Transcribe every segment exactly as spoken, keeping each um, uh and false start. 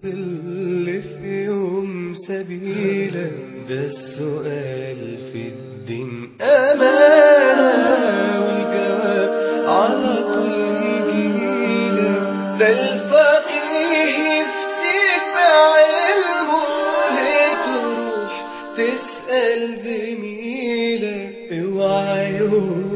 اللي في يوم سبيلة ده السؤال في الدين أمانة والجواب على طول يجيلك ده الفقيه يفتيك بعلمه ليه تروح تسأل زميلك اوعى يوم.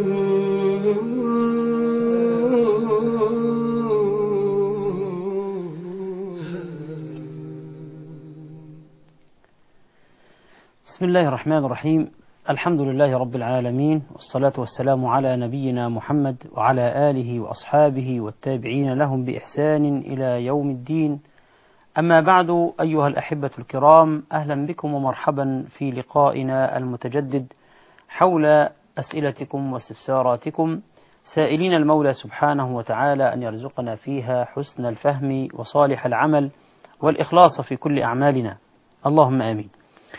بسم الله الرحمن الرحيم. الحمد لله رب العالمين، والصلاة والسلام على نبينا محمد وعلى آله وأصحابه والتابعين لهم بإحسان إلى يوم الدين. أما بعد، أيها الأحبة الكرام، أهلا بكم ومرحبا في لقائنا المتجدد حول أسئلتكم واستفساراتكم، سائلين المولى سبحانه وتعالى أن يرزقنا فيها حسن الفهم وصالح العمل والإخلاص في كل أعمالنا، اللهم آمين.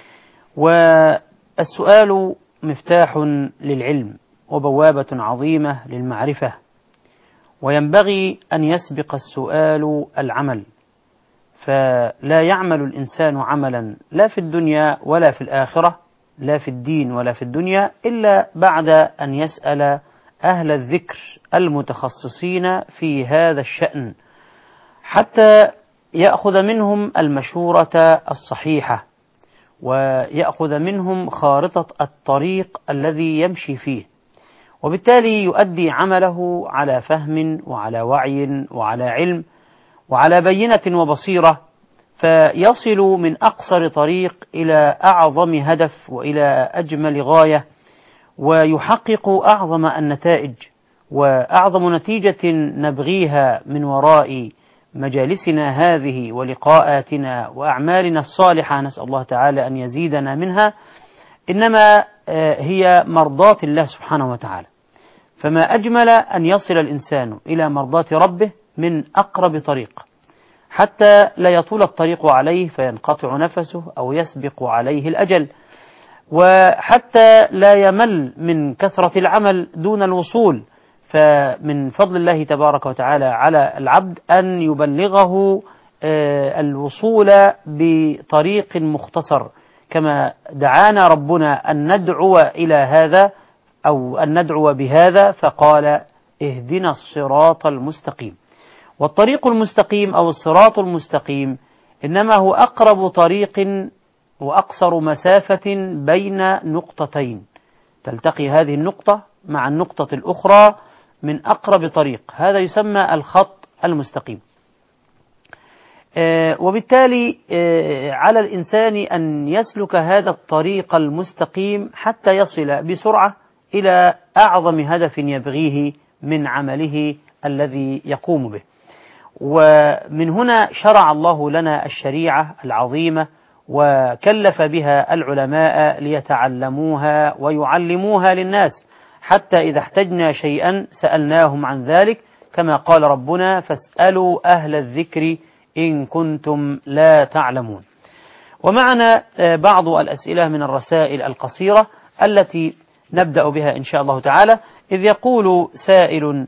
والسؤال مفتاح للعلم وبوابة عظيمة للمعرفة، وينبغي أن يسبق السؤال العمل، فلا يعمل الإنسان عملا لا في الدنيا ولا في الآخرة، لا في الدين ولا في الدنيا، إلا بعد أن يسأل أهل الذكر المتخصصين في هذا الشأن حتى يأخذ منهم المشورة الصحيحة ويأخذ منهم خارطة الطريق الذي يمشي فيه، وبالتالي يؤدي عمله على فهم وعلى وعي وعلى علم وعلى بينة وبصيرة، فيصل من أقصر طريق إلى أعظم هدف وإلى أجمل غاية، ويحقق أعظم النتائج وأعظم نتيجة نبغيها من وراء مجالسنا هذه ولقاءاتنا وأعمالنا الصالحة، نسأل الله تعالى أن يزيدنا منها، إنما هي مرضاة الله سبحانه وتعالى. فما أجمل أن يصل الإنسان إلى مرضاة ربه من أقرب طريق، حتى لا يطول الطريق عليه فينقطع نفسه أو يسبق عليه الأجل، وحتى لا يمل من كثرة العمل دون الوصول. فمن فضل الله تبارك وتعالى على العبد أن يبلغه الوصول بطريق مختصر، كما دعانا ربنا أن ندعو إلى هذا أو أن ندعو بهذا، فقال اهدنا الصراط المستقيم. والطريق المستقيم أو الصراط المستقيم إنما هو أقرب طريق وأقصر مسافة بين نقطتين، تلتقي هذه النقطة مع النقطة الأخرى من أقرب طريق، هذا يسمى الخط المستقيم. آه وبالتالي آه على الإنسان أن يسلك هذا الطريق المستقيم حتى يصل بسرعة إلى أعظم هدف يبغيه من عمله الذي يقوم به. ومن هنا شرع الله لنا الشريعة العظيمة وكلف بها العلماء ليتعلموها ويعلموها للناس، حتى إذا احتجنا شيئا سألناهم عن ذلك، كما قال ربنا فاسألوا أهل الذكر إن كنتم لا تعلمون. ومعنا بعض الأسئلة من الرسائل القصيرة التي نبدأ بها إن شاء الله تعالى، إذ يقول سائل: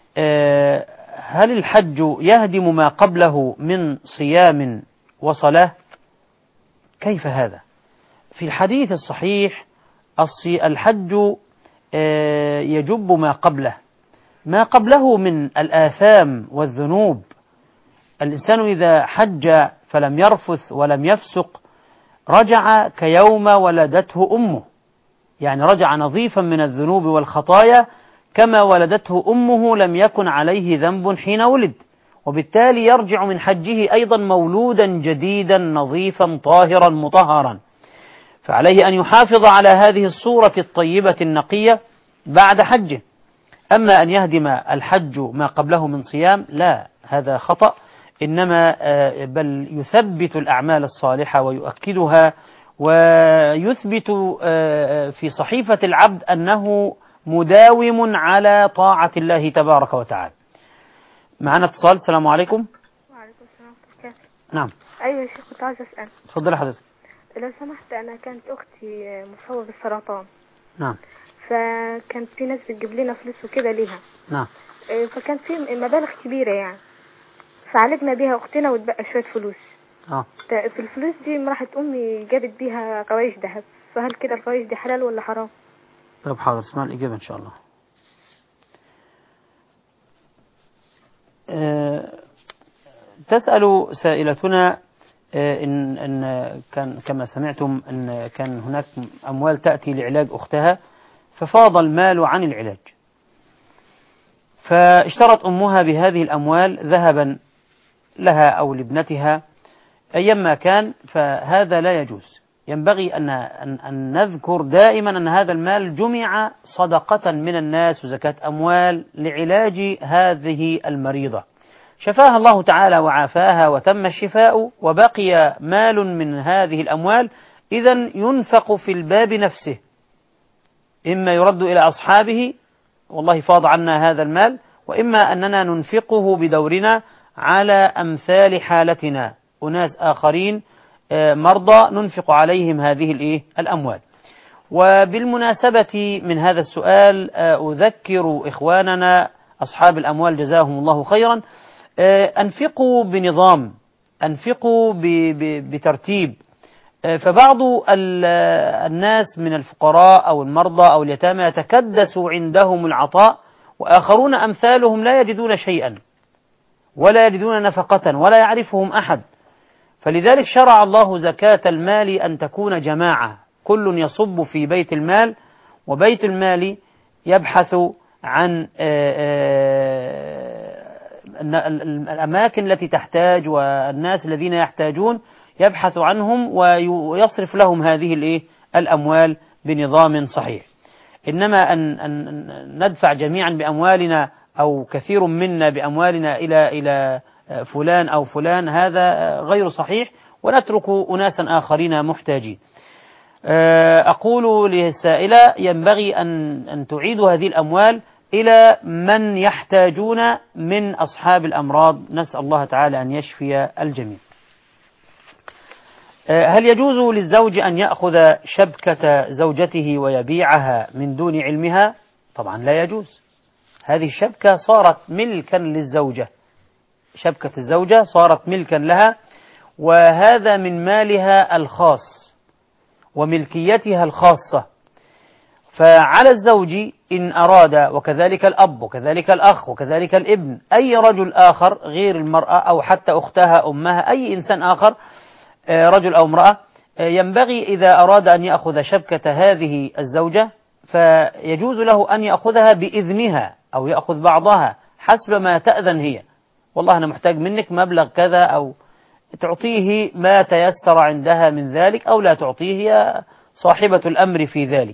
هل الحج يهدم ما قبله من صيام وصلاة؟ كيف هذا؟ في الحديث الصحيح الحج يجب ما قبله، ما قبله من الآثام والذنوب. الإنسان إذا حج فلم يرفث ولم يفسق رجع كيوم ولدته أمه، يعني رجع نظيفا من الذنوب والخطايا كما ولدته أمه لم يكن عليه ذنب حين ولد، وبالتالي يرجع من حجه أيضا مولودا جديدا نظيفا طاهرا مطهرا. فعليه أن يحافظ على هذه الصورة الطيبة النقية بعد حجه. أما أن يهدم الحج ما قبله من صيام، لا، هذا خطأ، إنما بل يثبت الأعمال الصالحة ويؤكدها ويثبت في صحيفة العبد أنه مداوم على طاعة الله تبارك وتعالى. معنا اتصال. السلام عليكم. وعليكم السلام ورحمة الله. نعم. أيوة يا شيخ، كنت عايزة أسأل. تفضل حضرتك. لو سمحت، أنا كانت أختي مصابة بالسرطان. نعم. فكانت في ناس بتجيب لنا فلوس وكده ليها. نعم. فكان في مبالغ كبيرة يعني، فعالجنا بيها أختنا وتبقى شوية فلوس. اه في الفلوس دي راحت أمي جابت بيها قوايش ذهب، فهل كده القوايش دي حلال ولا حرام؟ طيب حاضر، اسمع الإجابة إن شاء الله. أه تسأل سائلتنا أه إن, إن كان كما سمعتم أن كان هناك أموال تأتي لعلاج أختها، ففاض المال عن العلاج، فاشترت أمها بهذه الأموال ذهبا لها أو لابنتها أيما كان، فهذا لا يجوز. ينبغي أن, أن, أن نذكر دائما أن هذا المال جمع صدقة من الناس وزكاة أموال لعلاج هذه المريضة، شفاها الله تعالى وعافاها وتم الشفاء، وبقي مال من هذه الأموال إذن ينفق في الباب نفسه، إما يرد إلى أصحابه والله فاض عنا هذا المال، وإما أننا ننفقه بدورنا على أمثال حالتنا، أناس آخرين مرضى ننفق عليهم هذه الإيه الأموال. وبالمناسبة من هذا السؤال أذكر إخواننا أصحاب الأموال جزاهم الله خيرا، أنفقوا بنظام، أنفقوا بترتيب، فبعض الناس من الفقراء أو المرضى أو اليتامى يتكدس عندهم العطاء، وآخرون أمثالهم لا يجدون شيئا ولا يجدون نفقة ولا يعرفهم أحد، فلذلك شرع الله زكاة المال أن تكون جماعة، كل يصب في بيت المال، وبيت المال يبحث عن الأماكن التي تحتاج والناس الذين يحتاجون يبحث عنهم ويصرف لهم هذه الإيه الأموال بنظام صحيح. إنما أن, أن ندفع جميعا بأموالنا أو كثير منا بأموالنا إلى إلى فلان أو فلان، هذا غير صحيح، ونترك أناسا آخرين محتاجين. أقول للسائلة ينبغي أن أن تعيد هذه الأموال إلى من يحتاجون من أصحاب الأمراض، نسأل الله تعالى أن يشفي الجميع. هل يجوز للزوج أن يأخذ شبكة زوجته ويبيعها من دون علمها؟ طبعا لا يجوز، هذه الشبكة صارت ملكا للزوجة، شبكة الزوجة صارت ملكا لها، وهذا من مالها الخاص وملكيتها الخاصة، فعلى الزوج إن أراد، وكذلك الأب وكذلك الأخ وكذلك الابن، أي رجل آخر غير المرأة أو حتى أختها أمها، أي إنسان آخر رجل أو امرأة، ينبغي إذا أراد أن يأخذ شبكة هذه الزوجة فيجوز له أن يأخذها بإذنها أو يأخذ بعضها حسب ما تأذن هي، والله أنا محتاج منك مبلغ كذا، أو تعطيه ما تيسر عندها من ذلك أو لا تعطيه، هي صاحبة الأمر في ذلك.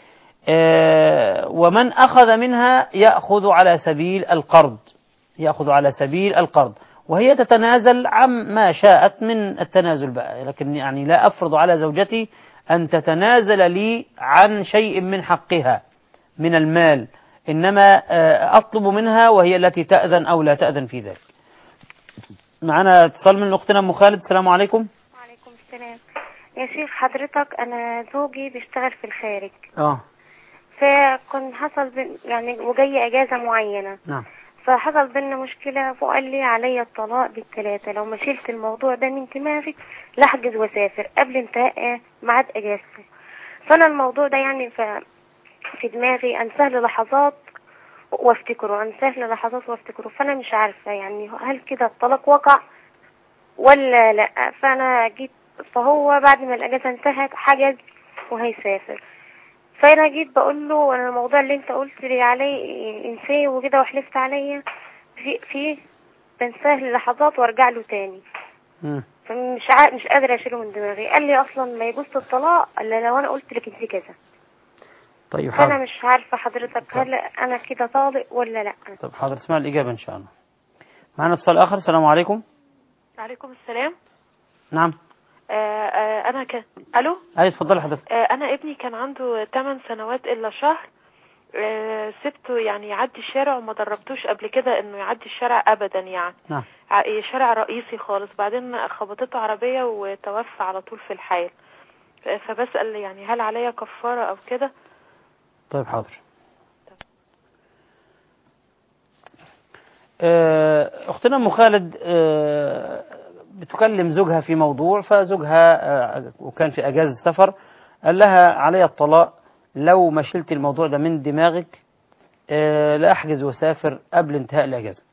ومن أخذ منها يأخذ على سبيل القرض، يأخذ على سبيل القرض، وهي تتنازل عما شاءت من التنازل بقى، لكن يعني لا أفرض على زوجتي أن تتنازل لي عن شيء من حقها من المال، إنما أطلب منها وهي التي تأذن أو لا تأذن في ذلك. معنا اتصال من أختنا أم خالد، السلام عليكم. وعليكم السلام. يا شيخ حضرتك أنا زوجي بيشتغل في الخارج، اه فكنت حصل بين يعني وجاي أجازة معينة، نعم، فحصل بينا مشكلة، فقال لي علي الطلاق بالثلاثة، لو ما شلت الموضوع ده من دماغي لحجز وسافر قبل انتهاء ميعاد اجازتي. فانا الموضوع ده يعني في دماغي انساه للحظات وافتكره، انساه للحظات وافتكره، فانا مش عارفة يعني هل كده الطلاق وقع ولا لا. فانا جيت، فهو بعد ما الاجازة انتهت حجز وهيسافر، فانا جيت بقول له انا الموضوع اللي انت قلت لي عليه انساه وكده وحلفت عليا في في بنساه للحظات وارجع له تاني، مم. فمش ع... مش قادره اشيله من دماغي. قال لي اصلا ما يجوز الطلاق الا لو انا قلت لك انت كذا. طيب حاضر. انا مش عارفه حضرتك هل انا كده طالق ولا لا. طيب حاضر، اسمع الاجابه ان شاء الله. معنا اتصال اخر، السلام عليكم. وعليكم السلام. نعم. آه آه انا كان الو اي اتفضلي حضرتك. آه انا ابني كان عنده ثماني سنوات الا شهر، آه سبته يعني يعدي الشارع وما دربتوش قبل كده انه يعدي الشارع ابدا يعني. نعم. شارع رئيسي خالص، بعدين خبطته عربية وتوفى على طول في الحال، فبسأل يعني هل عليا كفارة او كده؟ طيب حاضر. اختنا ام خالد بتكلم زوجها في موضوع، فزوجها وكان في أجازة سفر قال لها علي الطلاق لو ما شلت الموضوع ده من دماغك لا أحجز وسافر قبل انتهاء الأجازة.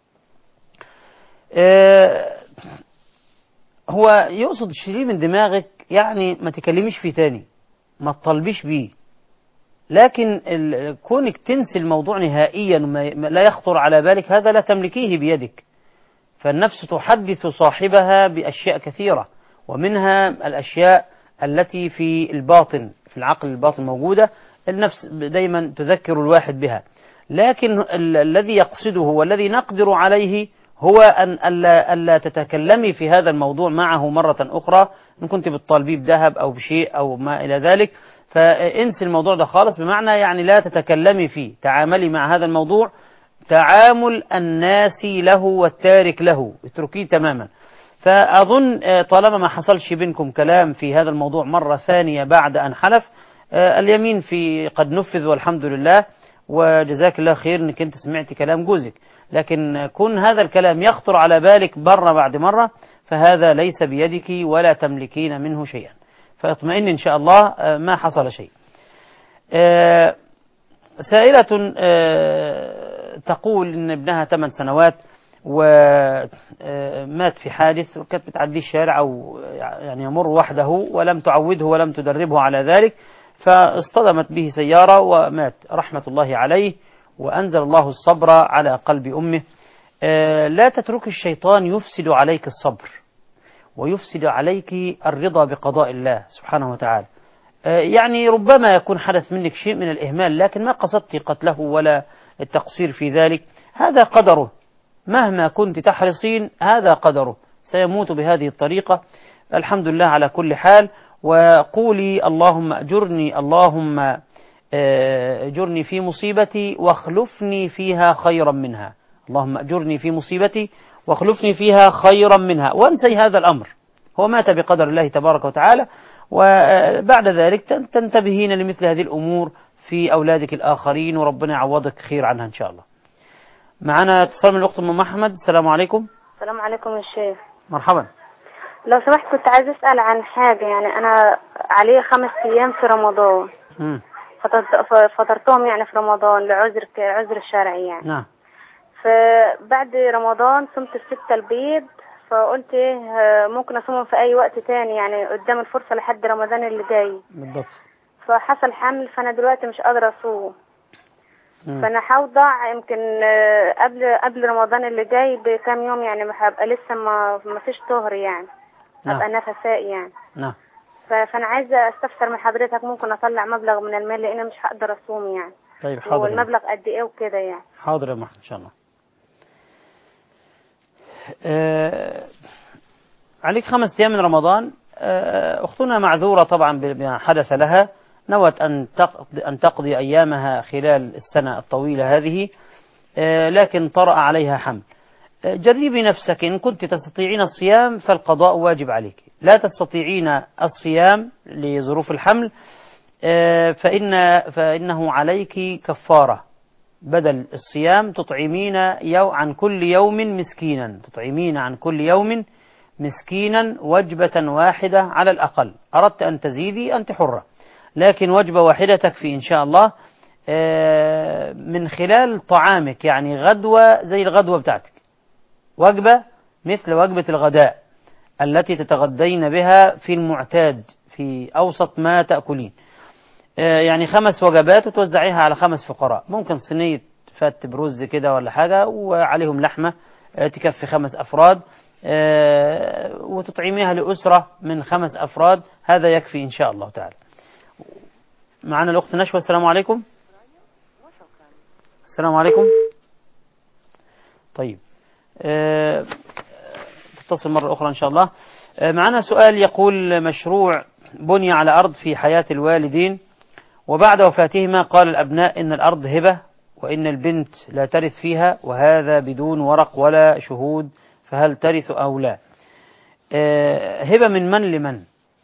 هو يقصد شيليه من دماغك يعني ما تكلميش فيه تاني، ما تطالبيش بيه، لكن كونك تنسي الموضوع نهائيا لا يخطر على بالك هذا لا تملكيه بيدك. فالنفس تحدث صاحبها بأشياء كثيرة، ومنها الأشياء التي في الباطن، في العقل الباطن موجودة، النفس دايما تذكر الواحد بها. لكن ال- الذي يقصده والذي نقدر عليه هو أن ألا, ألا تتكلمي في هذا الموضوع معه مرة أخرى، إن كنت بتطالبيه بذهب أو بشيء أو ما إلى ذلك، فانسي الموضوع ده خالص، بمعنى يعني لا تتكلمي فيه، تعاملي مع هذا الموضوع تعامل الناس له والتارك له، اتركيه تماما. فأظن طالما ما حصلش بينكم كلام في هذا الموضوع مرة ثانية بعد أن حلف، اليمين في قد نفذ والحمد لله، وجزاك الله خير انك انت سمعت كلام جوزك. لكن كون هذا الكلام يخطر على بالك مرة بعد مرة فهذا ليس بيدك ولا تملكين منه شيئا، فاطمئن إن شاء الله ما حصل شيء. سائلة تقول إن ابنها ثمان سنوات ومات في حادث، وكانت بتعدي الشارع أو يعني يمر وحده ولم تعوده ولم تدربه على ذلك، فاصطدمت به سيارة ومات رحمة الله عليه، وأنزل الله الصبر على قلب أمه. لا تترك الشيطان يفسد عليك الصبر ويفسد عليك الرضا بقضاء الله سبحانه وتعالى. يعني ربما يكون حدث منك شيء من الإهمال، لكن ما قصدت قتله ولا التقصير في ذلك، هذا قدره، مهما كنت تحرصين هذا قدره، سيموت بهذه الطريقة. الحمد لله على كل حال. وقولي اللهم أجرني اللهم أجرني في مصيبتي واخلفني فيها خيرا منها، اللهم أجرني في مصيبتي واخلفني فيها خيرا منها، وانسي هذا الأمر، هو مات بقدر الله تبارك وتعالى. وبعد ذلك تنتبهين لمثل هذه الأمور في أولادك الآخرين، وربنا يعوضك خير عنها إن شاء الله. معنا اتصال من الأخت أم محمد. السلام عليكم. السلام عليكم يا شيخ. مرحبا. لو سمحت كنت عايز أسأل عن حاجة، يعني أنا علي خمس أيام في رمضان، م. فطرتهم يعني في رمضان لعذر عذر الشرعي يعني. نعم. فبعد رمضان صمت الستة البيض، فقلت ايه ممكن اصومهم في اي وقت تاني يعني قدام الفرصة لحد رمضان اللي جاي. بالضبط. فحصل حمل، فانا دلوقتي مش قادرة اصوم، فانا هوضع يمكن قبل قبل رمضان اللي جاي بكام يوم، يعني هبقى لسه ما ما فيش طهر يعني. نعم. هبقى نفساء يعني. نعم. فانا عايزة استفسر من حضرتك، ممكن اطلع مبلغ من المال لان مش هقدر اصوم يعني. طيب حاضر. والمبلغ قد ايه وكده يعني؟ حاضر يا محمد ان شاء الله. آه عليك خمس أيام من رمضان. آه أختنا معذورة طبعا بما حدث لها، نوت أن تقضي, أن تقضي أيامها خلال السنة الطويلة هذه، آه لكن طرأ عليها حمل. آه جربي نفسك، إن كنت تستطيعين الصيام فالقضاء واجب عليك، لا تستطيعين الصيام لظروف الحمل آه فإن فإنه عليك كفارة، بدل الصيام تطعمين يو عن كل يوم مسكينا، تطعمين عن كل يوم مسكينا وجبة واحدة على الأقل، أردت أن تزيدي أنت حرة، لكن وجبة واحدة تكفي إن شاء الله من خلال طعامك، يعني غدوة زي الغدوة بتاعتك، وجبة مثل وجبة الغداء التي تتغدين بها في المعتاد في أوسط ما تأكلين، يعني خمس وجبات وتوزعيها على خمس فقراء، ممكن صينية فت برز كده ولا حاجة وعليهم لحمة تكفي خمس أفراد، وتطعميها لأسرة من خمس أفراد، هذا يكفي إن شاء الله تعالى. معنا الأخت نشوى. السلام عليكم. السلام عليكم. طيب أه تتصل مرة أخرى إن شاء الله. أه معنا سؤال يقول: مشروع بني على أرض في حياة الوالدين، وبعد وفاتهما قال الأبناء إن الأرض هبة وإن البنت لا ترث فيها، وهذا بدون ورق ولا شهود، فهل ترث أو لا؟ أه هبة من من لمن؟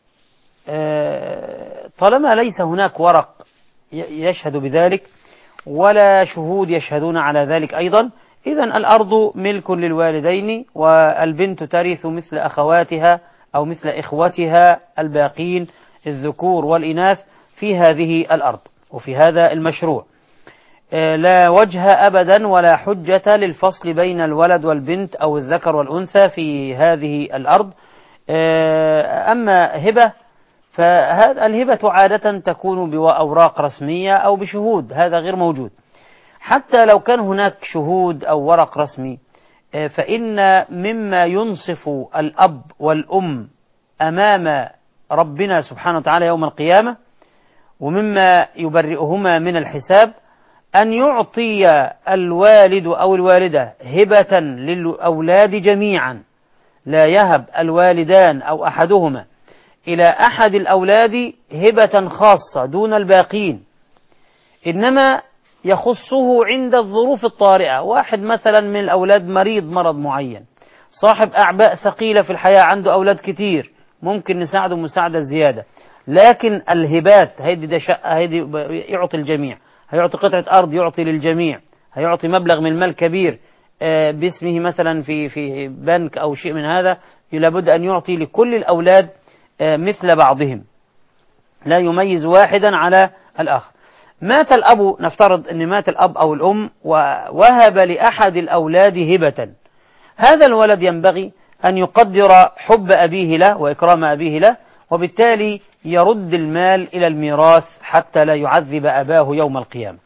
أه طالما ليس هناك ورق يشهد بذلك ولا شهود يشهدون على ذلك أيضا، إذا الأرض ملك للوالدين، والبنت ترث مثل أخواتها أو مثل إخوتها الباقين الذكور والإناث في هذه الأرض وفي هذا المشروع. لا وجه أبدا ولا حجة للفصل بين الولد والبنت أو الذكر والأنثى في هذه الأرض. أما هبة فهذا الهبة عادة تكون بأوراق رسمية أو بشهود، هذا غير موجود. حتى لو كان هناك شهود أو ورق رسمي فإن مما ينصف الأب والأم أمام ربنا سبحانه وتعالى يوم القيامة ومما يبرئهما من الحساب أن يعطي الوالد أو الوالدة هبة للأولاد جميعا، لا يهب الوالدان أو أحدهما إلى أحد الأولاد هبة خاصة دون الباقين، إنما يخصه عند الظروف الطارئة. واحد مثلا من الأولاد مريض مرض معين، صاحب أعباء ثقيلة في الحياة، عنده أولاد كتير، ممكن نساعده مساعدة زيادة. لكن الهبات هيدي ده شقة، هيدي يعطي الجميع، هيعطي قطعة أرض يعطي للجميع، هيعطي مبلغ من المال كبير باسمه مثلا في في بنك أو شيء من هذا، لابد أن يعطي لكل الأولاد مثل بعضهم، لا يميز واحدا على الآخر. مات الأب، نفترض أن مات الأب أو الأم ووهب لأحد الأولاد هبة، هذا الولد ينبغي أن يقدر حب أبيه له وإكرام أبيه له، وبالتالي يرد المال إلى الميراث حتى لا يعذب أباه يوم القيامة.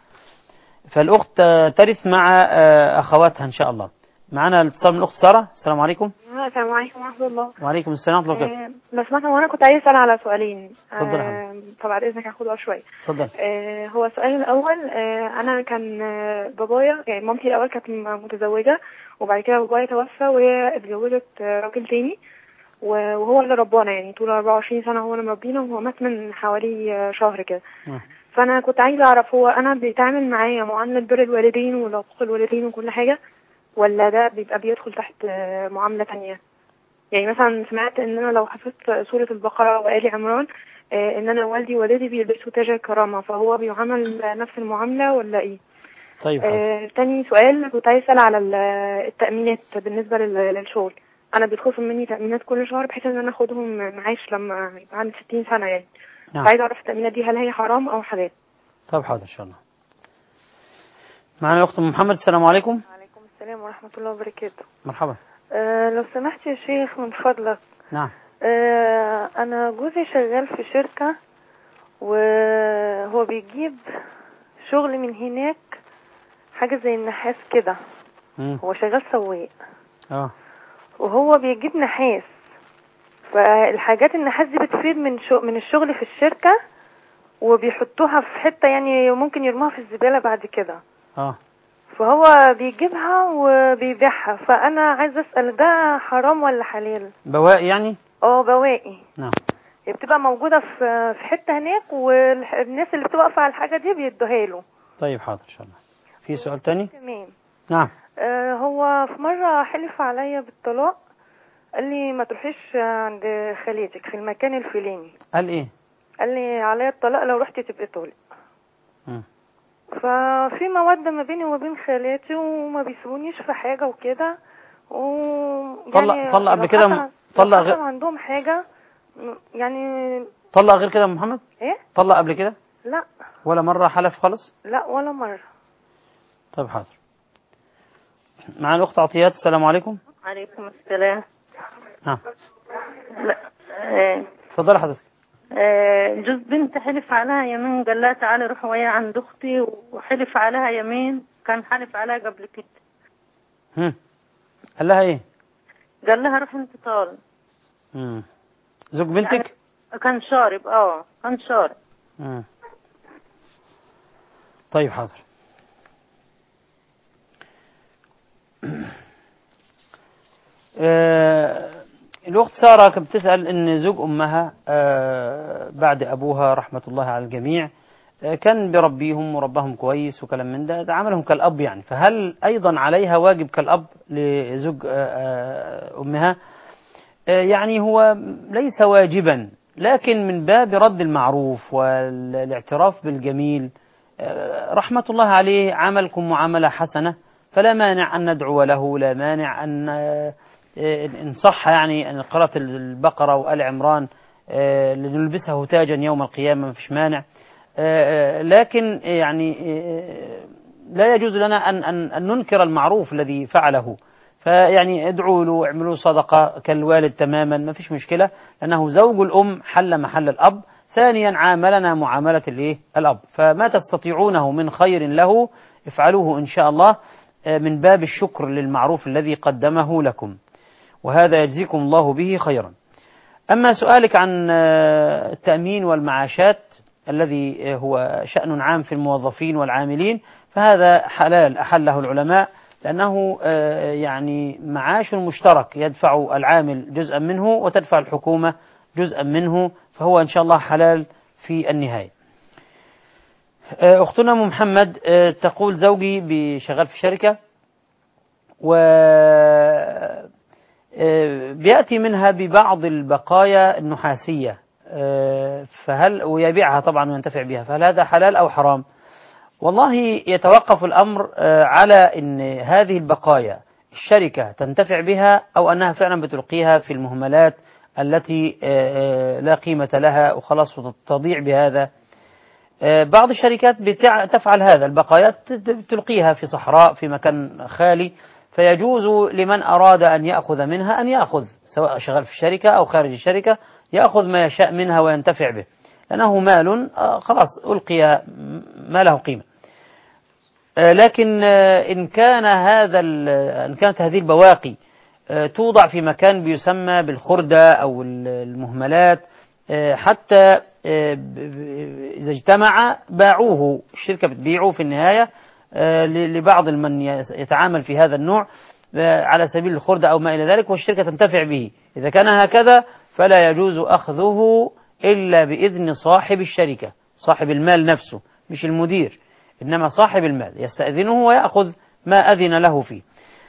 فالأخت ترث مع أخواتها إن شاء الله. معنا الاتصال من الأخت سارة. السلام عليكم. السلام عليكم ورحمة الله. وعليكم السلام ورحمة الله وبركاته. لو سمحت، هو أنا كنت عايز أسأل على سؤالين. اتفضل. آه طبعا إذنك هاخد وقت شوية. اتفضل. آه هو السؤال الأول، آه أنا كان آه بابايا، يعني مامتي الأول كانت متزوجة، وبعد كده بابايا توفى وهي اتجوزت آه راجل تاني، وهو اللي ربانا يعني طول أربعة وعشرين سنة هو اللي مربينا، وهو مات من حوالي آه شهر كده. فأنا كنت عايزة أعرف، هو أنا بيتعامل معايا معاملة بر الوالدين وعقوق الوالدين وكل حاجة، ولا ده بيبقى بيدخل تحت آه معاملة تانية؟ يعني مثلا سمعت ان انا لو حفظت سورة البقرة وآل عمران آه ان انا والدي ووالدي بيلبسوا تاج الكرامة، فهو بيعامل نفس المعاملة ولا ايه؟ طيب. آه تاني سؤال، كنت عايز اسال على التأمينات بالنسبة للشغل. انا بيتخصم مني تأمينات كل شهر بحيث ان انا اخدهم معاش لما يبقى عندي ستين سنة يعني. نعم. عايز اعرف التأمينات دي هل هي حرام او حلال؟ طب حاضر ان شاء الله. معنا الاخت محمد. السلام عليكم. وعليكم السلام ورحمة الله وبركاته. مرحبا. أه لو سمحت يا شيخ من فضلك. نعم. أه أنا جوزي شغال في شركة وهو بيجيب شغل من هناك، حاجة زي النحاس كده. هو شغال سواق. اه وهو بيجيب نحاس، فالحاجات النحاس دي بتفيد من شو من الشغل في الشركة، وبيحطوها في حتة يعني ممكن يرموها في الزبالة بعد كده. اه فهو بيجيبها وبيبيعها، فانا عايز اسال ده حرام ولا حلال؟ بواقي يعني؟ اه بواقي. نعم. هي بتبقى موجوده في في حته هناك، والناس اللي بتبقى واقفه على الحاجه دي بيدوها له. طيب حاضر ان شاء الله. في سؤال تاني؟ تمام. نعم. آه هو في مره حلف عليا بالطلاق، قال لي ما تروحيش عند خالتك في المكان الفلاني. قال ايه؟ قال لي عليا الطلاق لو رحتي تبقي طالق. امم ففي مودة ما بيني وبين خالاتي وما بيسيبونيش في حاجة وكده، و طلق طلق قبل كده؟ طلق غير عندهم حاجة يعني. طلق غير كده يا محمد؟ ايه؟ طلق قبل كده؟ لا. ولا مرة حلف خالص؟ لا ولا مرة. طيب حاضر. معنا الأخت عطيات. السلام عليكم. عليكم السلام. نعم. لا ايه اتفضلي حضرتك. جوز بنت حلف عليها يمين، قال لها تعالي روح ويا عند اختي، وحلف عليها يمين، كان حلف عليها قبل كده. هم قال لها ايه؟ قال لها روح انت طالق. امم زوج بنتك؟ يعني كان شارب. اه كان شارب. امم طيب حاضر. آه الأخت سارة كانت بتسأل إن زوج أمها آه بعد أبوها رحمة الله على الجميع آه كان بربيهم وربهم كويس وكلام من ده، عملهم كالأب يعني، فهل أيضا عليها واجب كالأب لزوج آه آه أمها؟ آه يعني هو ليس واجبا، لكن من باب رد المعروف والاعتراف بالجميل. آه رحمة الله عليه عملكم معاملة حسنة، فلا مانع أن ندعو له، لا مانع أن إن صح يعني أن قراءة البقرة وآل عمران لنلبسه تاجا يوم القيامة، ما فيش مانع. لكن يعني لا يجوز لنا أن أن أن ننكر المعروف الذي فعله. فيعني ادعوا له، اعملوا صدقة كالوالد تماما، ما فيش مشكلة، لأنه زوج الأم حل محل الأب. ثانيا عاملنا معاملة الايه الأب، فما تستطيعونه من خير له افعلوه إن شاء الله من باب الشكر للمعروف الذي قدمه لكم، وهذا يجزيكم الله به خيرا. أما سؤالك عن التأمين والمعاشات الذي هو شأن عام في الموظفين والعاملين، فهذا حلال أحله العلماء، لأنه يعني معاش مشترك، يدفع العامل جزءا منه وتدفع الحكومة جزءا منه، فهو إن شاء الله حلال في النهاية. أختنا أم محمد تقول زوجي بشغال في شركة وبيأتي منها ببعض البقايا النحاسية، فهل ويبيعها طبعا وينتفع بها، فهل هذا حلال أو حرام؟ والله يتوقف الأمر على أن هذه البقايا الشركة تنتفع بها أو أنها فعلا بتلقيها في المهملات التي لا قيمة لها وخلاص وتضيع بهذا. بعض الشركات تفعل هذا، البقايات تلقيها في صحراء في مكان خالي، فيجوز لمن أراد أن يأخذ منها أن يأخذ، سواء شغال في الشركة أو خارج الشركة، يأخذ ما يشاء منها وينتفع به، لأنه مال خلاص ألقي ما له قيمة. لكن إن كان هذا إن كانت هذه البواقي توضع في مكان بيسمى بالخردة أو المهملات، حتى إذا اجتمع باعوه، الشركة بتبيعه في النهاية لبعض من يتعامل في هذا النوع على سبيل الخردة أو ما إلى ذلك، والشركة تنتفع به. إذا كان هكذا فلا يجوز أخذه إلا بإذن صاحب الشركة، صاحب المال نفسه، مش المدير، إنما صاحب المال يستأذنه ويأخذ ما أذن له فيه.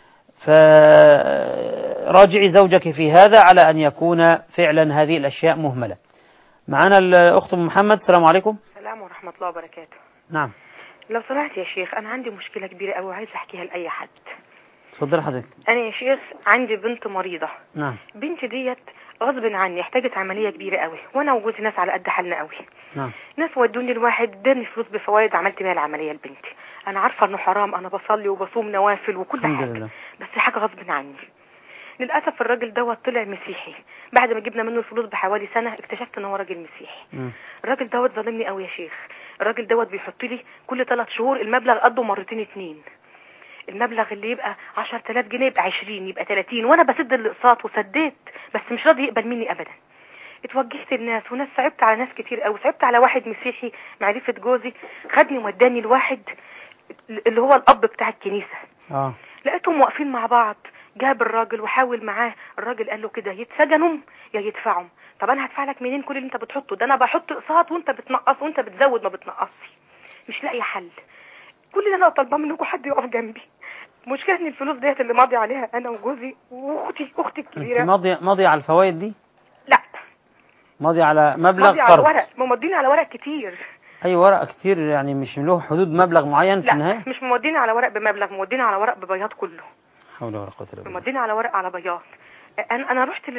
فراجعي زوجك في هذا على أن يكون فعلا هذه الأشياء مهملة. معنا الأخت محمد. السلام عليكم. السلام ورحمة الله وبركاته. نعم. لو سمحت يا شيخ، أنا عندي مشكلة كبيرة أوي وعايز أحكيها لأي حد. اتفضل حضرتك. أنا يا شيخ عندي بنت مريضة. نعم. بنتي ديت غصب عني احتاجت عملية كبيرة أوي، وأنا وجوزي ناس على قد حالنا أوي. نعم. ناس ودوني الواحد اداني فلوس بفوائد، عملت بيها العملية لبنتي. أنا عارفة إنه حرام، أنا بصلي وبصوم نوافل وكل حاجة، لله. بس حاجة غصب عني. للأسف الراجل دوت طلع مسيحي، بعد ما جبنا منه الفلوس بحوالي سنة اكتشفت إن هو راجل مسيحي. م. الراجل دوت ظالمني قوي يا شيخ. الراجل دوت بيحط لي كل ثلاث شهور المبلغ قده مرتين اتنين، المبلغ اللي يبقى عشرة آلاف جنيه يبقى عشرين، يبقى ثلاثين، وأنا بسد الاقساط وسديت، بس مش راضي يقبل مني أبدا. اتوجهت للناس وناس، صعبت على ناس كتير قوي، صعبت على واحد مسيحي معرفة جوزي، خدني ووداني الواحد اللي هو الأب بتاع الكنيسة. اه لقيتهم واقفين مع بعض، جاب الراجل وحاول معاه، الراجل قال له كده يتسجنوا يا يدفعوا. طب انا هدفع لك منين كل اللي انت بتحطه ده؟ انا بحط اقساط وانت بتنقص وانت بتزود ما بتنقصش، مش لاقي حل. كل اللي انا طالباه منكم حد يقف جنبي. المشكله ان الفلوس ديت اللي ماضي عليها انا وجوزي واختي اختي الكبيره. انت ماضي ماضي على الفوائد دي؟ لا، ماضي على مبلغ ماضي على ورق، ممضيني على ورق كتير. اي ورق كتير يعني، مش له حدود مبلغ معين في النهايه؟ لا مش ممضيني على ورق بمبلغ، ممضيني على ورق ببياض كله. حول ولا قوه الا بالله. ممضيني على ورق على بياض. انا انا رحت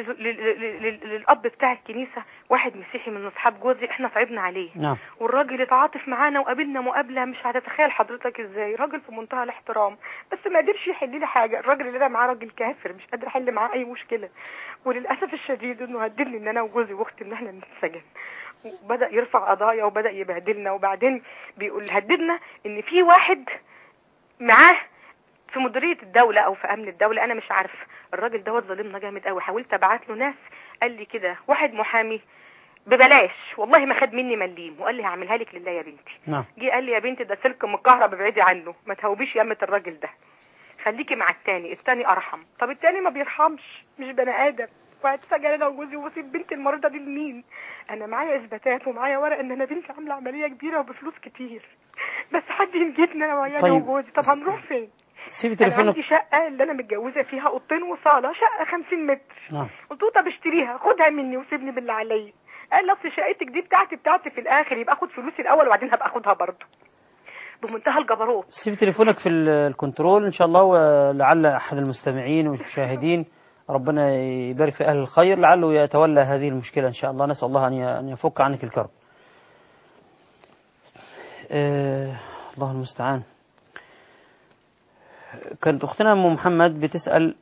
للاب بتاع الكنيسه، واحد مسيحي من اصحاب جوزي، احنا صعبنا عليه. نعم. والراجل اتعاطف معانا وقابلنا مقابله مش هتتخيل حضرتك ازاي، راجل في منتهى الاحترام، بس ما قدرش يحل لي حاجه. الراجل اللي انا معاه راجل كافر، مش قادر احل معاه اي مشكله. وللاسف الشديد انه هددني ان انا وجوزي واختي ان احنا نتسجن، وبدا يرفع قضايا وبدا يبهدلنا، وبعدين بيقول هددنا ان في واحد معاه في مديريه الدوله او في امن الدوله، انا مش عارفه. الراجل دوت ظالمنا جامد قوي، حاولت ابعت له ناس، قال لي كده واحد محامي ببلاش، والله ما خد مني مليم، وقال لي هعملها لك لله يا بنتي. نعم. جه قال لي يا بنتي ده سلك مكهرب ابعدي عنه، ما تهوبيش يمه الراجل ده، خليكي مع التاني، التاني ارحم. طب التاني ما بيرحمش، مش بني ادم، وهتسجن انا وجوزي واسيب بنتي المريضه دي لمين؟ انا معايا اثباتات ومعايا ورق ان انا بنتي عامله عمليه كبيره وبفلوس كتير، بس حد ينجدني انا ويانا طيب. وجوزي. طب هنروح فين؟ سيبي انا تليفونك. عندي شقه اللي انا متجوزه فيها اوضتين وصاله، شقه خمسين متر. نعم. قلت له طب اشتريها، خدها مني وسيبني باللي عليا. قال لي اصل شقتك دي بتاعتي بتاعتي في الاخر، يبقى اخد فلوسي الاول وبعدين هبقى اخدها برضه. بمنتهى الجبروت. سيب تليفونك في الكنترول إن شاء الله، ولعل أحد المستمعين والمشاهدين ربنا يبارك في أهل الخير لعله يتولى هذه المشكلة إن شاء الله. نسأل الله أن يفك عنك الكرب. آه الله المستعان. كانت أختنا أم محمد بتسأل.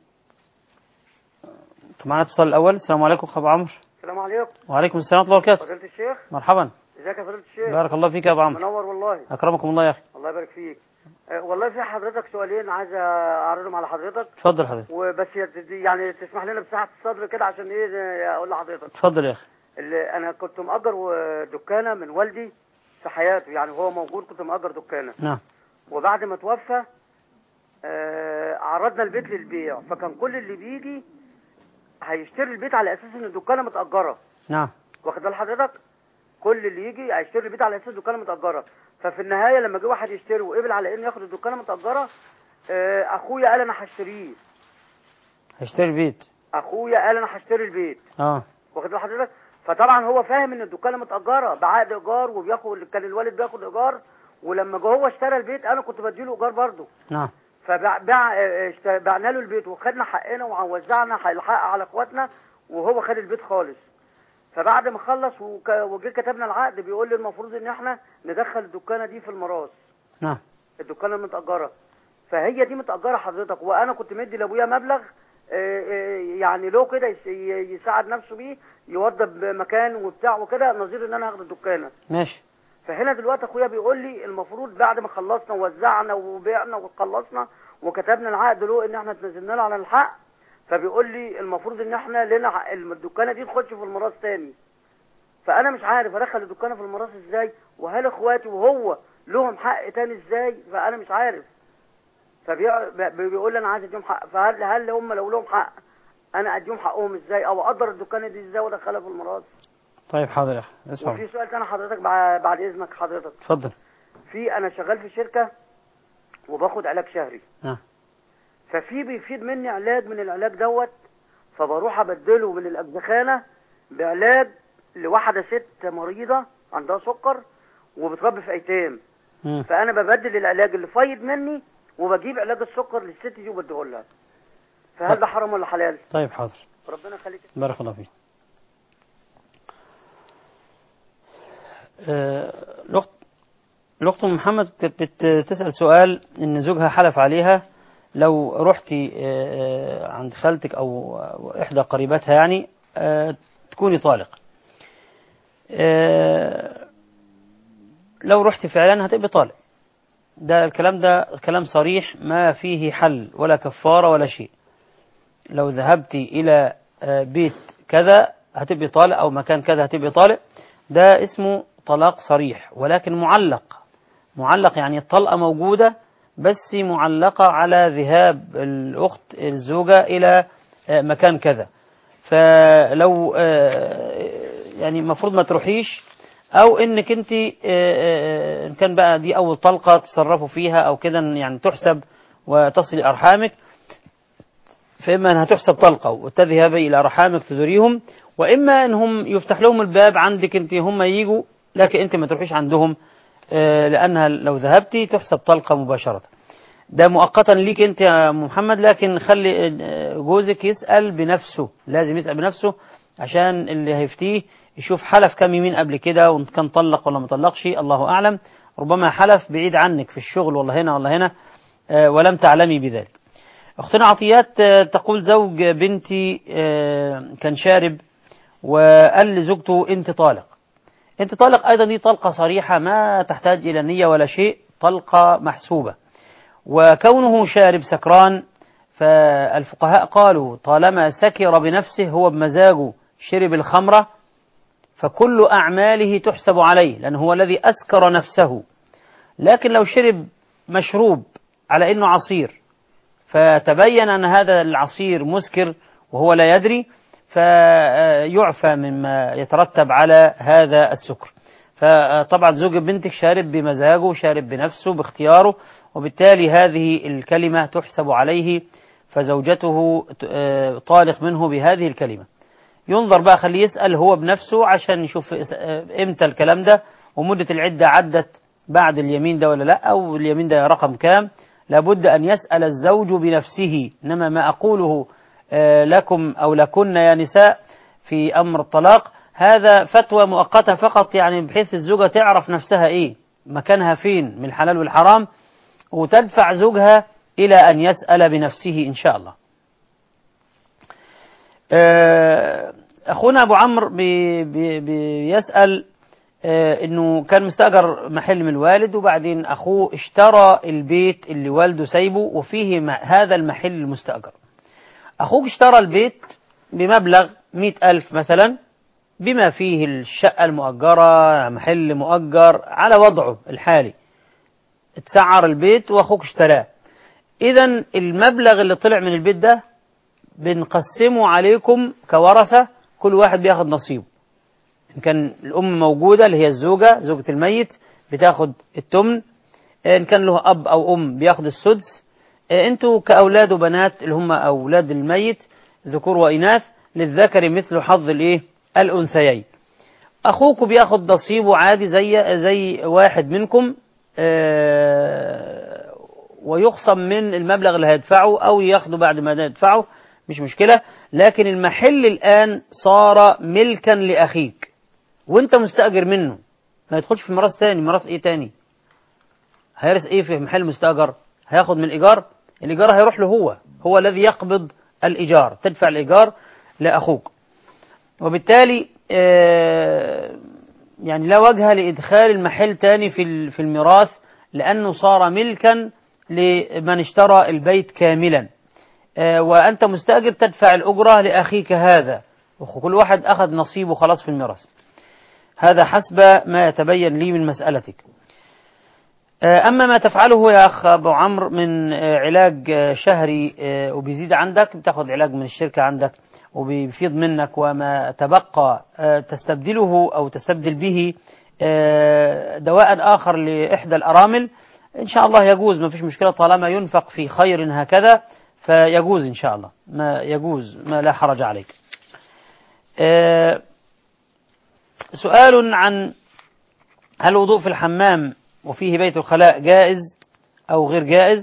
معنا اتصال الأول. السلام عليكم أخ أبو عمرو. السلام عليكم. وعليكم السلام ورحمة الله وبركاته. فضيلة الشيخ. مرحبا. ازيك يا فضيلة الشيخ؟ بارك الله فيك يا أبو عمرو. منور والله. أكرمكم الله يا أخي. الله يبارك فيك. أه والله في حضرتك سؤالين عايز أعرضهم على حضرتك. اتفضل حضرتك. وبس يعني تسمح لنا بساحة الصدر كده عشان إيه أقول لحضرتك. اتفضل يا أخي. اللي أنا كنت مأجر دكانة من والدي في حياته، يعني هو موجود كنت مأجر دكانة. نعم. وبعد ما توفى آه عرضنا البيت للبيع، فكان كل اللي بيجي هيشتري البيت على اساس ان الدكانه متاجره. نعم. واخد بال حضرتك؟ كل اللي يجي هيشتري البيت على اساس الدكانه متاجره، ففي النهايه لما جه واحد يشتري وقبل على انه ياخد الدكانه متاجره، آه اخويا قال انا هشتريه. هشتري البيت. اخويا قال انا هشتري البيت. اه. واخد بال حضرتك؟ فطبعا هو فاهم ان الدكانه متاجره بعقد ايجار، وبياخد كان الوالد بياخد ايجار، ولما جه هو اشترى البيت انا كنت بديله ايجار برضه. نعم. فبعنا له البيت وخدنا حقنا ووزعنا الحق على اخواتنا، وهو خد البيت خالص. فبعد ما خلص وجه كتبنا العقد بيقول لي المفروض ان احنا ندخل الدكانه دي في الميراث. نعم. الدكانه المتاجره، فهي دي متاجره حضرتك، وانا كنت مدي لابويا مبلغ يعني له كده يساعد نفسه بيه، يوضب مكان وبتاع وكده، نظير ان انا هاخد الدكانه. ماشي. فهنا دلوقتي اخويا بيقول لي المفروض بعد ما خلصنا ووزعنا وبيعنا وخلصنا وكتبنا العقد له ان احنا تنزلنا له على الحق، فبيقول لي المفروض ان احنا لنا الدكانه دي تخش في الميراث تاني. فانا مش عارف ادخل الدكانه في الميراث ازاي، وهل اخواتي وهو لهم حق تاني ازاي، فانا مش عارف. فبيقول لي انا عايز اديهم حق، فهل هل هم لو لهم حق انا اديهم حقهم ازاي، او اقدر الدكانه دي ازاي وادخلها في الميراث؟ طيب حاضر يا اخي اسمع. وفي سؤال تاني حضرتك بعد اذنك حضرتك. اتفضل. في انا شغال في شركه وباخد علاج شهري. نعم. ففي بيفيد مني علاج من العلاج دوت، فبروح ابدله من الاجزخانه بعلاج لواحده ست مريضه عندها سكر وبتربي في ايتام. مم. فانا ببدل العلاج اللي فايد مني وبجيب علاج السكر للست دي وبديه لها. فهل طيب. ده حرام ولا حلال؟ طيب حاضر. ربنا يخليك. بارك الله فيك. الأخت الأخت محمد بتسأل سؤال إن زوجها حلف عليها لو رحتي عند خالتك أو إحدى قريباتها يعني تكوني طالق. لو رحتي فعلا هتبقي طالق. ده الكلام ده كلام صريح ما فيه حل ولا كفارة ولا شيء. لو ذهبتي إلى بيت كذا هتبقي طالق، أو مكان كذا هتبقي طالق. ده اسمه طلاق صريح، ولكن معلق. معلق يعني الطلقة موجودة بس معلقة على ذهاب الأخت الزوجة إلى مكان كذا. فلو يعني المفروض ما تروحيش، أو إنك أنت إن كان بقى دي أول طلقة تصرفوا فيها أو كده يعني تحسب وتصل أرحامك، فإما أنها تحسب طلقة وتذهبي إلى أرحامك تزوريهم، وإما أنهم يفتح لهم الباب عندك أنت هم ييجوا، لكن أنت ما تروحيش عندهم، لأنها لو ذهبتي تحسب طلقة مباشرة. ده مؤقتا ليك أنت يا محمد، لكن خلي جوزك يسأل بنفسه، لازم يسأل بنفسه عشان اللي هيفتيه يشوف حلف كم يمين قبل كده، وإن كان طلق ولا مطلقش الله أعلم. ربما حلف بعيد عنك في الشغل والله هنا والله هنا ولم تعلمي بذلك. أختنا عطيات تقول زوج بنتي كان شارب وقال لزوجته أنت طالق. أنت طالق أيضا دي طلقة صريحة ما تحتاج إلى نية ولا شيء، طلقة محسوبة. وكونه شارب سكران، فالفقهاء قالوا طالما سكر بنفسه هو بمزاجه شرب الخمرة فكل أعماله تحسب عليه، لأنه هو الذي أسكر نفسه. لكن لو شرب مشروب على أنه عصير فتبين أن هذا العصير مسكر وهو لا يدري، فيعفى مما يترتب على هذا السكر. فطبعا زوج بنتك شارب بمزاجه، شارب بنفسه باختياره، وبالتالي هذه الكلمة تحسب عليه، فزوجته طالق منه بهذه الكلمة. ينظر بقى، خليه يسأل هو بنفسه عشان يشوف امتى الكلام ده، ومدة العدة عدت بعد اليمين ده ولا لا، أو اليمين ده رقم كام. لابد أن يسأل الزوج بنفسه. إنما ما أقوله لكم أو لكن يا نساء في أمر الطلاق هذا فتوى مؤقتة فقط، يعني بحيث الزوجة تعرف نفسها إيه مكانها فين من الحلال والحرام، وتدفع زوجها إلى أن يسأل بنفسه إن شاء الله. أخونا أبو عمرو بي بي بيسأل إنه كان مستأجر محل من الوالد، وبعدين أخوه اشترى البيت اللي والده سايبه وفيه هذا المحل المستأجر. أخوك اشترى البيت بمبلغ مئة ألف مثلا، بما فيه الشقة المؤجرة، محل مؤجر على وضعه الحالي، اتسعر البيت وأخوك اشتراه. إذن المبلغ اللي طلع من البيت ده بنقسمه عليكم كورثة، كل واحد بياخد نصيبه. إن كان الأم موجودة اللي هي الزوجة زوجة الميت بتاخد التمن، إن كان له أب أو أم بياخد السدس، أنتوا كأولاد وبنات اللي هم أولاد الميت ذكور وإناث للذكر مثل حظ الإيه الأنثيين. أخوك بياخد نصيبه عادي زي زي واحد منكم، ويخصم من المبلغ اللي هيدفعه أو ياخده بعد ما يدفعه، مش مشكلة. لكن المحل الآن صار ملكا لأخيك وانت مستأجر منه، ما يدخلش في ميراث تاني. ميراث ايه تاني؟ هيرث ايه في محل مستأجر؟ هياخد من الإيجار؟ الإيجار هيروح له هو، هو الذي يقبض الإيجار، تدفع الإيجار لأخوك. وبالتالي يعني لا وجه لإدخال المحل تاني في في الميراث، لأنه صار ملكا لمن اشترى البيت كاملا، وأنت مستأجر تدفع الأجرة لأخيك هذا، وكل واحد أخذ نصيبه خلاص في الميراث. هذا حسب ما يتبين لي من مسألتك. أما ما تفعله يا أخ أبو عمرو من علاج شهري وبيزيد عندك، بتاخد علاج من الشركة عندك وبيفيض منك، وما تبقى تستبدله أو تستبدل به دواء آخر لإحدى الأرامل، إن شاء الله يجوز، ما فيش مشكلة طالما ينفق في خير هكذا فيجوز إن شاء الله، ما يجوز، ما لا حرج عليك. سؤال عن هل الوضوء في الحمام وفيه بيت الخلاء جائز أو غير جائز؟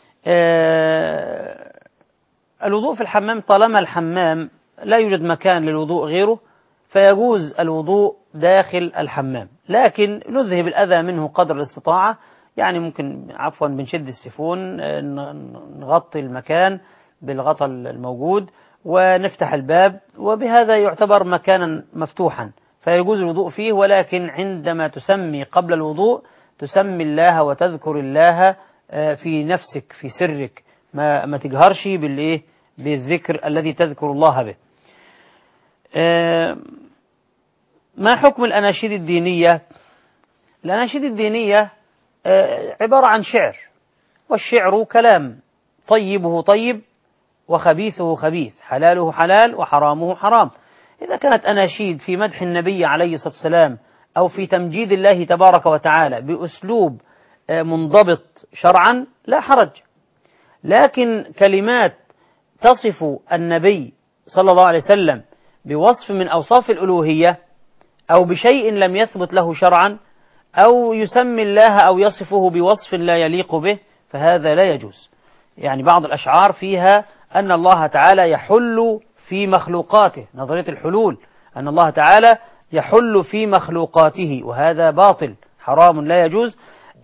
الوضوء في الحمام طالما الحمام لا يوجد مكان للوضوء غيره فيجوز الوضوء داخل الحمام، لكن نذهب الأذى منه قدر الاستطاعة. يعني ممكن عفوا بنشد السيفون، نغطي المكان بالغطاء الموجود ونفتح الباب، وبهذا يعتبر مكانا مفتوحا فيجوز الوضوء فيه. ولكن عندما تسمي قبل الوضوء تسمي الله وتذكر الله في نفسك في سرك، ما, ما تجهرش بالإيه بالذكر الذي تذكر الله به. ما حكم الأناشيد الدينية؟ الأناشيد الدينية عبارة عن شعر، والشعر كلام، طيبه طيب وخبيثه خبيث، حلاله حلال وحرامه حرام. إذا كانت أناشيد في مدح النبي عليه الصلاة والسلام أو في تمجيد الله تبارك وتعالى بأسلوب منضبط شرعا لا حرج، لكن كلمات تصف النبي صلى الله عليه وسلم بوصف من أوصاف الألوهية أو بشيء لم يثبت له شرعا، أو يسمي الله أو يصفه بوصف لا يليق به، فهذا لا يجوز. يعني بعض الأشعار فيها أن الله تعالى يحل في مخلوقاته، نظرية الحلول، أن الله تعالى يحل في مخلوقاته، وهذا باطل حرام لا يجوز.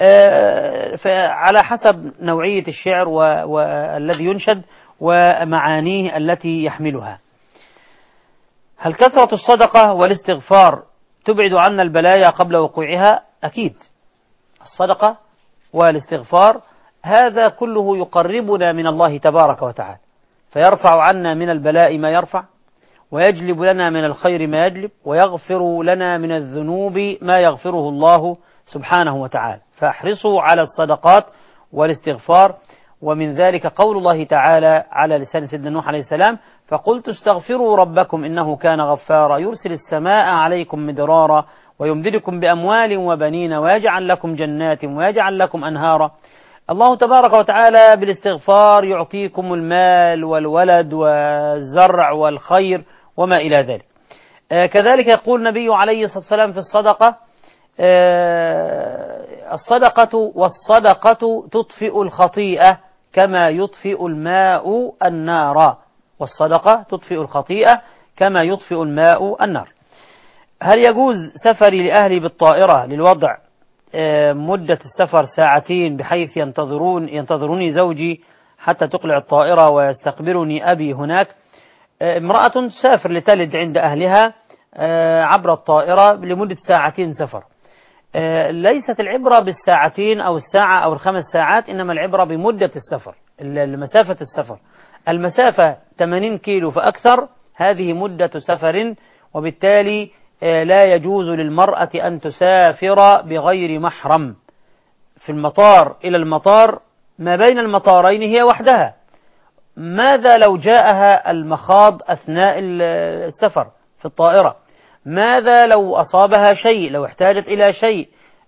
فعلى حسب نوعية الشعر والذي ينشد ومعانيه التي يحملها. هل كثرة الصدقة والاستغفار تبعد عنا البلايا قبل وقوعها؟ أكيد. الصدقة والاستغفار هذا كله يقربنا من الله تبارك وتعالى، فيرفع عنا من البلاء ما يرفع، ويجلب لنا من الخير ما يجلب، ويغفر لنا من الذنوب ما يغفره الله سبحانه وتعالى. فاحرصوا على الصدقات والاستغفار. ومن ذلك قول الله تعالى على لسان سيدنا نوح عليه السلام: فقلت استغفروا ربكم إنه كان غفارا يرسل السماء عليكم مدرارا ويمددكم بأموال وبنين ويجعل لكم جنات ويجعل لكم أنهارا. الله تبارك وتعالى بالاستغفار يعطيكم المال والولد والزرع والخير وما إلى ذلك. آه كذلك يقول النبي عليه الصلاة والسلام في الصدقة: آه الصدقة والصدقة تطفئ الخطيئة كما يطفئ الماء النار، والصدقة تطفئ الخطيئة كما يطفئ الماء النار. هل يجوز سفري لأهلي بالطائرة للوضع مدة السفر ساعتين بحيث ينتظرون ينتظروني زوجي حتى تقلع الطائرة ويستقبلني أبي هناك؟ امرأة تسافر لتلد عند أهلها عبر الطائرة لمدة ساعتين سفر. ليست العبرة بالساعتين أو الساعة أو الخمس ساعات، إنما العبرة بمدة السفر، مسافة السفر. المسافة ثمانين كيلو فأكثر هذه مدة سفر، وبالتالي لا يجوز للمرأة أن تسافر بغير محرم. في المطار إلى المطار ما بين المطارين هي وحدها. ماذا لو جاءها المخاض أثناء السفر في الطائرة؟ ماذا لو أصابها شيء، لو احتاجت إلى شيء؟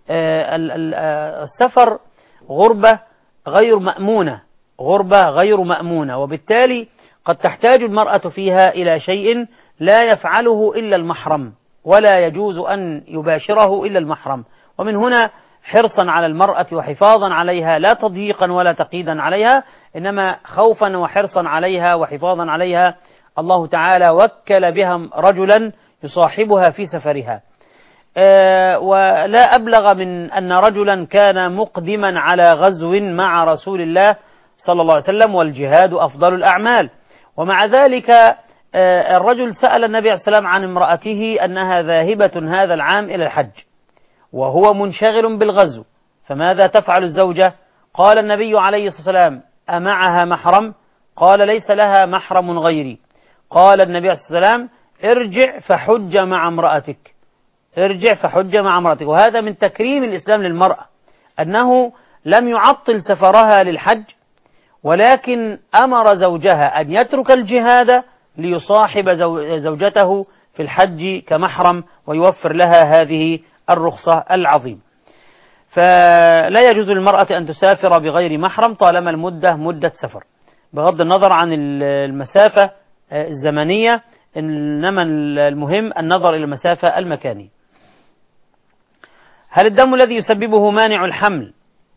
السفر غربة غير مأمونة، غربة غير مأمونة، وبالتالي قد تحتاج المرأة فيها إلى شيء لا يفعله إلا المحرم، ولا يجوز أن يباشره إلا المحرم. ومن هنا حرصا على المرأة وحفاظا عليها، لا تضييقا ولا تقييدا عليها، إنما خوفا وحرصا عليها وحفاظا عليها، الله تعالى وكل بها رجلا يصاحبها في سفرها. أه ولا أبلغ من أن رجلا كان مقدما على غزو مع رسول الله صلى الله عليه وسلم، والجهاد أفضل الأعمال، ومع ذلك أه الرجل سأل النبي عليه السلام عن امرأته أنها ذاهبة هذا العام إلى الحج وهو منشغل بالغزو، فماذا تفعل الزوجة؟ قال النبي عليه الصلاة والسلام: أمعها محرم؟ قال: ليس لها محرم غيري. قال النبي عليه الصلاة والسلام: ارجع فحج مع امرأتك، ارجع فحج مع امرأتك. وهذا من تكريم الإسلام للمرأة، أنه لم يعطل سفرها للحج، ولكن أمر زوجها أن يترك الجهاد ليصاحب زوجته في الحج كمحرم ويوفر لها هذه الرخصة العظيمة. فلا يجوز للمرأة أن تسافر بغير محرم طالما المدة مدة سفر، بغض النظر عن المسافة الزمنية، إنما المهم النظر إلى المسافة المكانية. هل الدم الذي يسببه مانع الحمل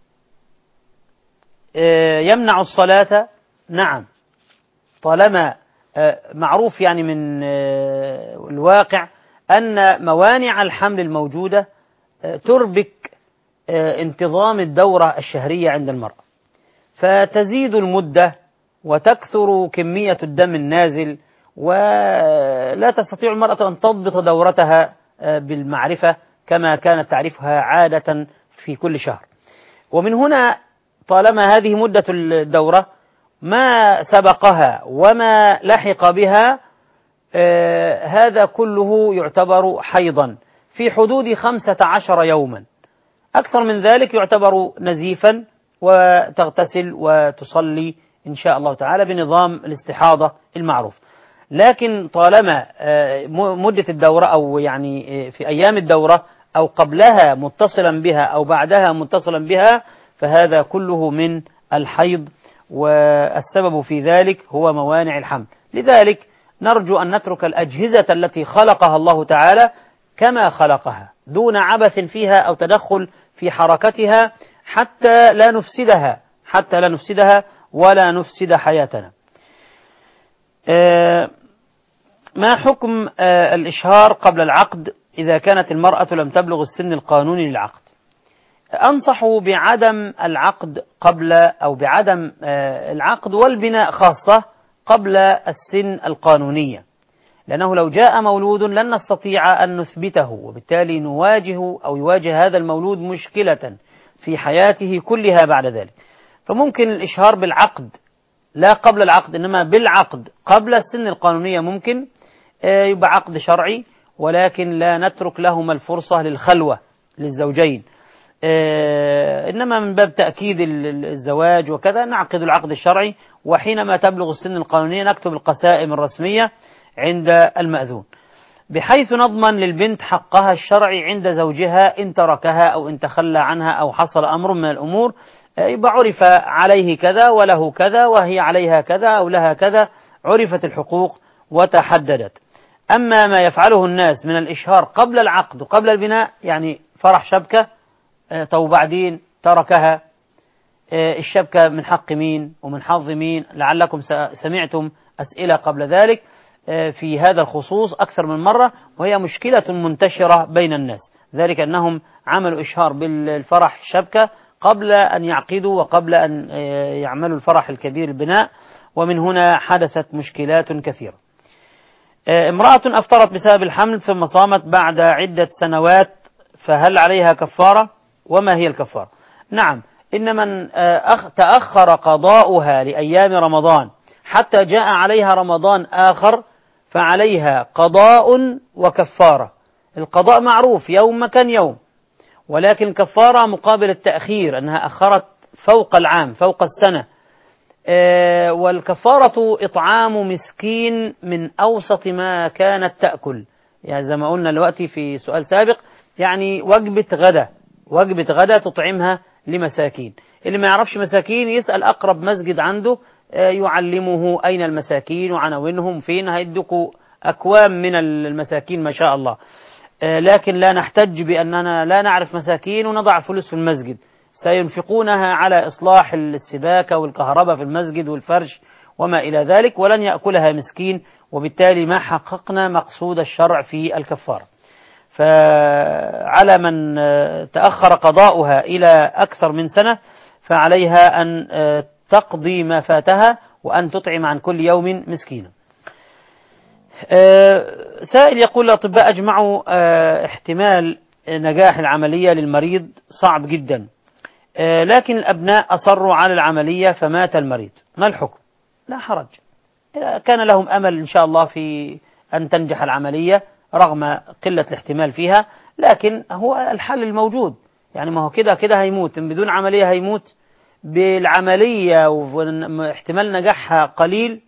يمنع الصلاة؟ نعم، طالما معروف يعني من الواقع أن موانع الحمل الموجودة تربك انتظام الدورة الشهرية عند المرأة، فتزيد المدة وتكثر كمية الدم النازل، ولا تستطيع المرأة أن تضبط دورتها بالمعرفة كما كانت تعرفها عادة في كل شهر. ومن هنا طالما هذه مدة الدورة ما سبقها وما لحق بها آه هذا كله يعتبر حيضا في حدود خمسة عشر يوما، أكثر من ذلك يعتبر نزيفا، وتغتسل وتصلي إن شاء الله تعالى بنظام الاستحاضة المعروف. لكن طالما آه مدة الدورة أو يعني في أيام الدورة أو قبلها متصلا بها أو بعدها متصلا بها فهذا كله من الحيض، والسبب في ذلك هو موانع الحمل. لذلك نرجو أن نترك الأجهزة التي خلقها الله تعالى كما خلقها دون عبث فيها أو تدخل في حركتها حتى لا نفسدها حتى لا نفسدها ولا نفسد حياتنا. ما حكم الإشهار قبل العقد إذا كانت المرأة لم تبلغ السن القانوني للعقد؟ أنصح بعدم العقد قبل أو بعدم العقد والبناء خاصة قبل السن القانونية، لأنه لو جاء مولود لن نستطيع أن نثبته، وبالتالي نواجه أو يواجه هذا المولود مشكلة في حياته كلها بعد ذلك. فممكن الإشهار بالعقد لا قبل العقد إنما بالعقد قبل السن القانونية، ممكن يبقى عقد شرعي، ولكن لا نترك لهما الفرصة للخلوة للزوجين، إنما من باب تأكيد الزواج وكذا نعقد العقد الشرعي، وحينما تبلغ السن القانونية نكتب القسائم الرسمية عند المأذون، بحيث نضمن للبنت حقها الشرعي عند زوجها إن تركها أو إن تخلى عنها أو حصل أمر من الأمور، يبقى عرف عليه كذا وله كذا وهي عليها كذا أو لها كذا، عرفت الحقوق وتحددت. أما ما يفعله الناس من الإشهار قبل العقد وقبل البناء، يعني فرح شبكة طب وبعدين تركها، الشبكة من حق مين ومن حظ مين؟ لعلكم سمعتم أسئلة قبل ذلك في هذا الخصوص أكثر من مرة، وهي مشكلة منتشرة بين الناس، ذلك أنهم عملوا إشهار بالفرح شبكة قبل أن يعقدوا وقبل أن يعملوا الفرح الكبير البناء، ومن هنا حدثت مشكلات كثيرة. امرأة أفطرت بسبب الحمل ثم صامت بعد عدة سنوات، فهل عليها كفارة؟ وما هي الكفارة؟ نعم، إن من تأخر قضاؤها لأيام رمضان حتى جاء عليها رمضان آخر فعليها قضاء وكفارة. القضاء معروف يوم مكان يوم، ولكن كفارة مقابل التأخير، أنها أخرت فوق العام فوق السنة. والكفارة إطعام مسكين من أوسط ما كانت تأكل، يعني زي ما قلنا دلوقتي في سؤال سابق، يعني وجبة غدا وجبة غدا تطعمها لمساكين. اللي ما يعرفش مساكين يسأل أقرب مسجد عنده يعلمه أين المساكين وعناوينهم فين، هيدكوا أكوام من المساكين ما شاء الله. لكن لا نحتج بأننا لا نعرف مساكين ونضع فلوس في المسجد، سينفقونها على إصلاح السباكة والكهرباء في المسجد والفرش وما إلى ذلك، ولن يأكلها مسكين، وبالتالي ما حققنا مقصود الشرع في الكفارة. فعلى من تأخر قضاؤها إلى أكثر من سنة فعليها أن تقضي ما فاتها وأن تطعم عن كل يوم مسكينا. سائل يقول الأطباء أجمعوا احتمال نجاح العملية للمريض صعب جدا، لكن الأبناء أصروا على العملية فمات المريض، ما الحكم؟ لا حرج، كان لهم أمل إن شاء الله في أن تنجح العملية رغم قلة الاحتمال فيها، لكن هو الحل الموجود، يعني ما هو كده كده هيموت، بدون عملية هيموت، بالعملية واحتمال نجاحها قليل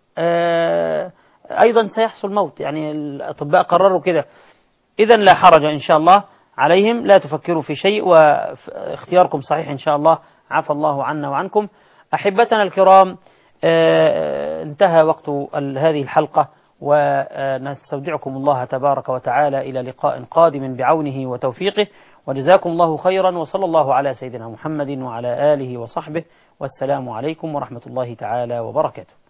أيضا سيحصل موت، يعني الأطباء قرروا كده. إذن لا حرج إن شاء الله عليهم، لا تفكروا في شيء، واختياركم صحيح إن شاء الله، عفى الله عنا وعنكم. أحبتنا الكرام، انتهى وقت هذه الحلقة، ونستودعكم الله تبارك وتعالى إلى لقاء قادم بعونه وتوفيقه، وجزاكم الله خيرا، وصلى الله على سيدنا محمد وعلى آله وصحبه، والسلام عليكم ورحمة الله تعالى وبركاته.